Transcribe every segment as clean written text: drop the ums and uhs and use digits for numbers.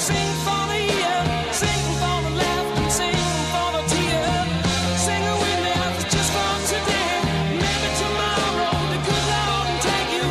Sing for the year, sing for the laugh, and sing for the tear. Sing it with me, it's just for today. Maybe tomorrow the good Lord will take you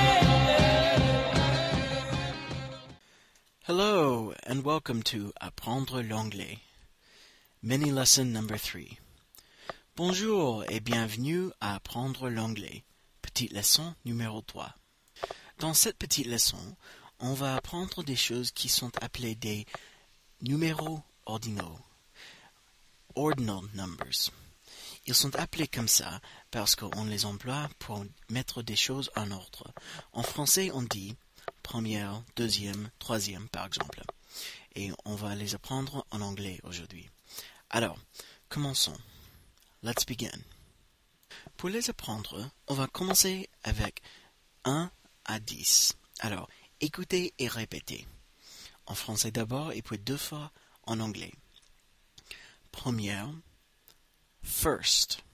away. Hello and welcome to Apprendre l'anglais. Mini lesson number 3. Bonjour et bienvenue à Apprendre l'anglais. Petite leçon numéro 3. Dans cette petite leçon, on va apprendre des choses qui sont appelées des numéros ordinaux. Ordinal numbers. Ils sont appelés comme ça parce qu'on les emploie pour mettre des choses en ordre. En français, on dit première, deuxième, troisième, par exemple. Et on va les apprendre en anglais aujourd'hui. Alors, commençons. Let's begin. Pour les apprendre, on va commencer avec 1 à 10. Alors, écoutez et répétez. En français d'abord et puis 2 fois en anglais. Première, first.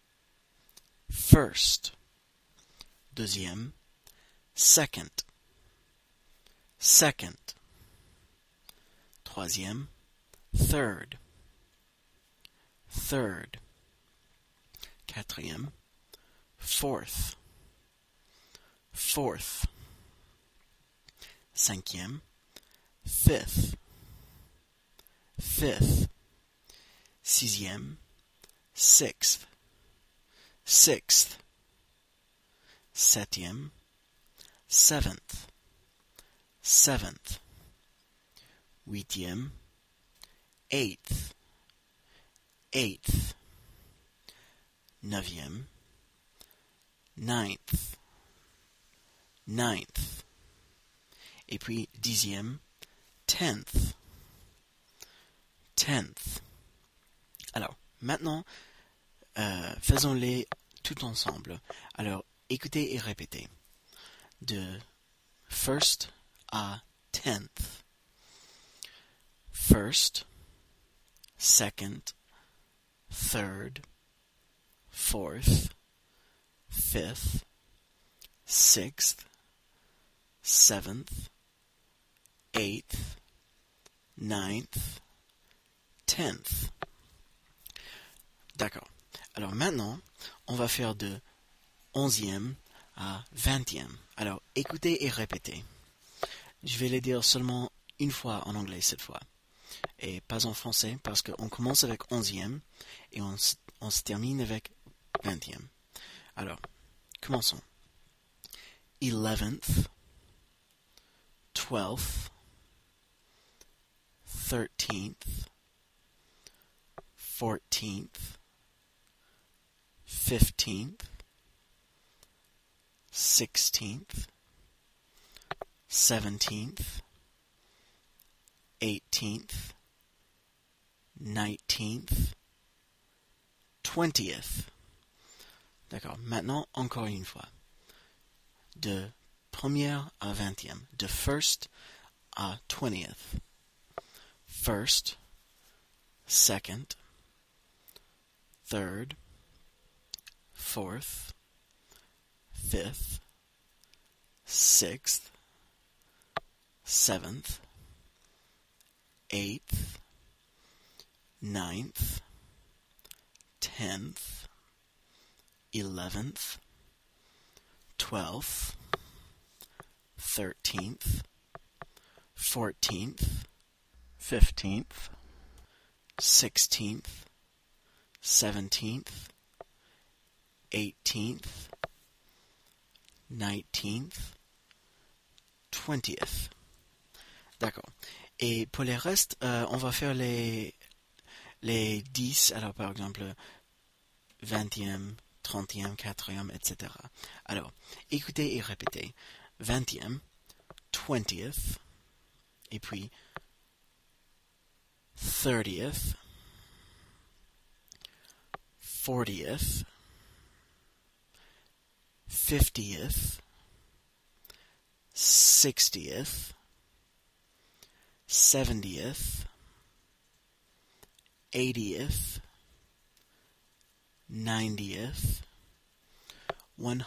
First. Deuxième, second. Second. Troisième, third. Third. Quatrième, fourth. Fourth. Cinquième, fifth. Fifth. Sixième, sixth. Sixth. Septième, seventh. Seventh. Huitième, eighth. Eighth. Neuvième, ninth. Ninth. Et puis dixième, tenth. Tenth. Alors, maintenant, faisons-les tout ensemble. Alors, écoutez et répétez. De first à tenth. First, second, third, fourth, fifth, sixth, seventh, eighth, ninth, tenth. D'accord. Alors maintenant, on va faire de 11e à 20e. Alors, écoutez et répétez. Je vais les dire seulement une fois en anglais cette fois. Et pas en français, parce qu'on commence avec 11e et on se termine avec 20e. Alors, commençons. 11th, 12th, 13th, 14th, 15th, 16th, 17th, 18th, 19th, 20th. D'accord. Maintenant, encore une fois. De première à 20e. De first à 20th. First, second, third, fourth, fifth, sixth, seventh, eighth, ninth, 10th, 11th, 12th, 13th, 14th, 15th, 16th, 17th, 18th, 19th, 20th. D'accord. Et pour les restes, on va faire les 10, alors par exemple 20e, 30e, 4e, etc. Alors, écoutez et répétez. 20e, 20th, et puis 30th, 40th, 50th, 60th, 70th, 80th, 90th,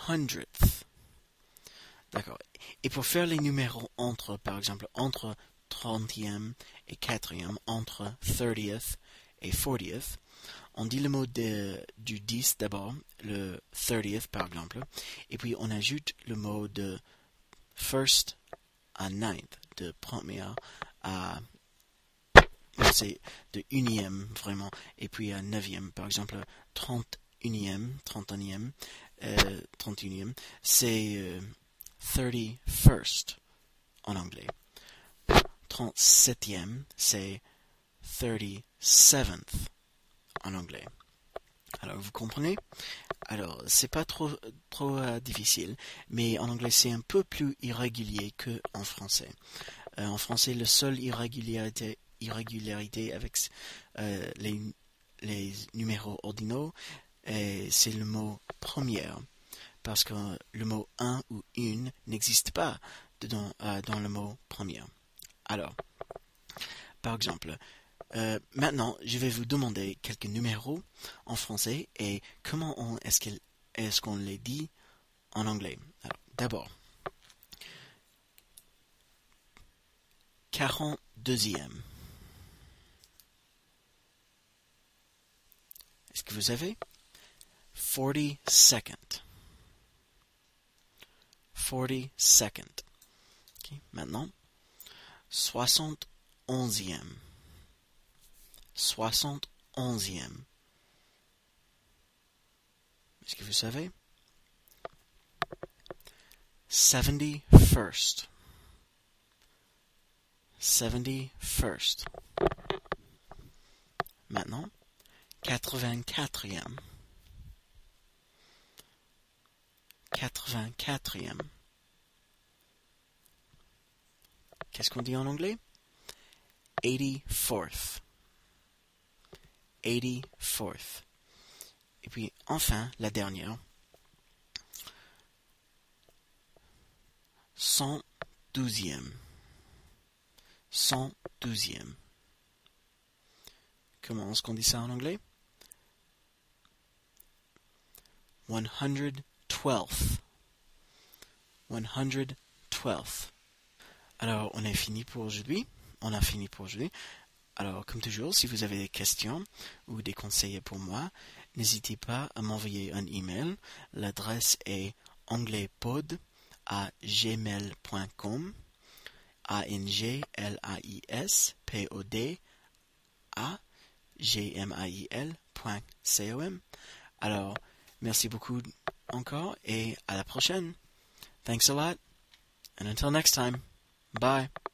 100th. D'accord. Et pour faire les numéros entre, par exemple, entre 30e et 4e, entre 30th et 40th. On dit le mot du 10 d'abord, le 30th par exemple, et puis on ajoute le mot de first à ninth, de première à... c'est de unième vraiment, et puis à neuvième, par exemple 31e, 31e, c'est 31st en anglais. 37e, c'est 37th en anglais. Alors, vous comprenez? Alors, c'est pas trop difficile, mais en anglais, c'est un peu plus irrégulier qu'en français. En français, la seule irrégularité avec les numéros ordinaux, c'est le mot première, parce que le mot un ou une n'existe pas dans le mot première. Alors, par exemple, maintenant, je vais vous demander quelques numéros en français et comment est-ce qu'on les dit en anglais. Alors, d'abord, 42e. Est-ce que vous avez? 42nd. 42nd. Okay. Maintenant, 71e. 71e. Est-ce que vous savez? 71st. 71st. Maintenant, 84e. 84e. Qu'est-ce qu'on dit en anglais? 84th. 84th. Et puis, enfin, la dernière. 112e. 112e. Comment est-ce qu'on dit ça en anglais? 112th. 112th. Alors, on a fini pour aujourd'hui. Alors, comme toujours, si vous avez des questions ou des conseils pour moi, n'hésitez pas à m'envoyer un email. L'adresse est anglaispod@gmail.com. anglaispod@gmail.com. Alors, merci beaucoup encore et à la prochaine. Thanks a lot, and until next time, bye.